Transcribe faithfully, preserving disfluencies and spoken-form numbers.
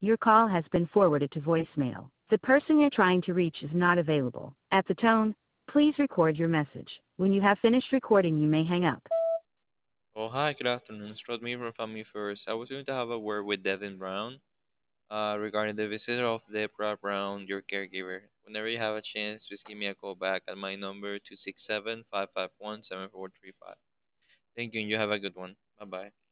Your call has been forwarded to voicemail. The person you're trying to reach is not available. At the tone, please record your message. When you have finished recording, you may hang up. Oh, hi, good afternoon. It's Rodney from Family First. I was going to have a word with Devin Brown uh, regarding the visit of Deborah Brown, your caregiver. Whenever you have a chance, just give me a call back at my number two six seven, five five one, seven four three five. Thank you, and you have a good one. Bye bye.